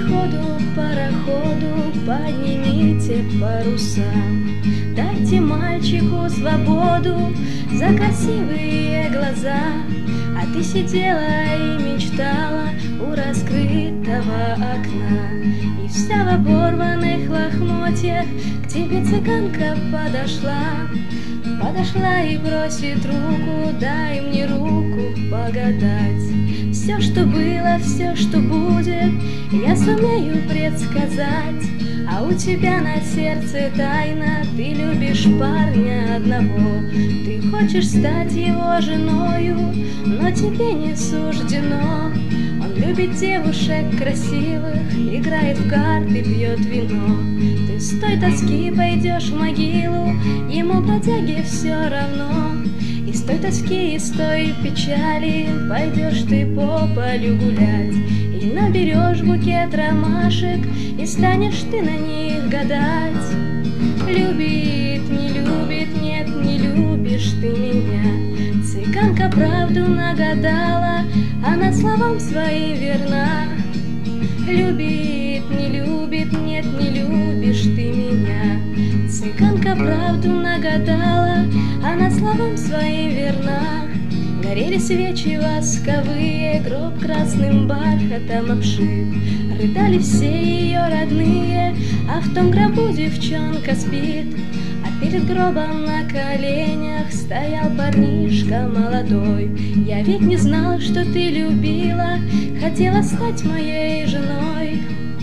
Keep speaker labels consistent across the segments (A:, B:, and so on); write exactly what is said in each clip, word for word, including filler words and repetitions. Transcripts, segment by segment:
A: пароходу, пароходу, поднимите паруса. Дайте мальчику свободу за красивые глаза. А ты сидела и мечтала у раскрытого окна, и вся в оборванных лохмотьях к тебе цыганка подошла. Подошла и просит руку, дай мне руку погадать. Все, что было, все, что будет, я сумею предсказать. А у тебя на сердце тайна, ты любишь парня одного. Ты хочешь стать его женою, но тебе не суждено. Он любит девушек красивых, играет в карты, пьет вино. Ты с той тоски пойдешь в могилу, ему бродяге все равно. И с той тоски, и с той печали пойдешь ты по полю гулять. И наберешь букет ромашек, и станешь ты на них гадать. Любит, не любит, нет, не любишь ты меня. Цыганка правду нагадала, она словам своим верна. Любит, не любит, нет, не любишь ты меня. Цыганка правду нагадала, она словам своим верна. Горели свечи восковые, гроб красным бархатом обшит. Рыдали все ее родные, а в том гробу девчонка спит. А перед гробом на коленях стоял парнишка молодой. Я ведь не знал, что ты любила, хотела стать моей женой.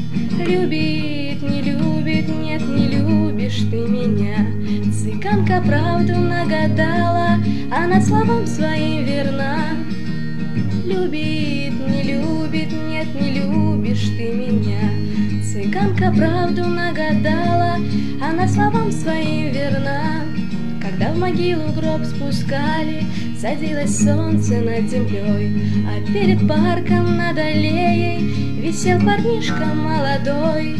A: Любит, не любит, нет, не любишь ты меня. Цыганка правду нагадала, она словам своим верна. Любит, не любит, нет, не любишь ты меня. Цыганка правду нагадала, она словам своим верна. Когда в могилу гроб спускали, садилось солнце над землей, а перед парком над аллеей висел парнишка молодой.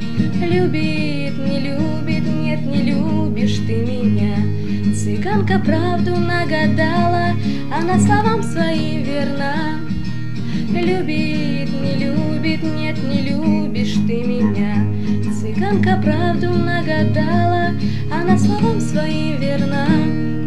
A: Любит, не любит, нет, не любишь ты меня. Цыганка правду нагадала, она словам своим верна. Любит, не любит, нет, не любишь ты меня. Цыганка правду нагадала, она словам своим верна.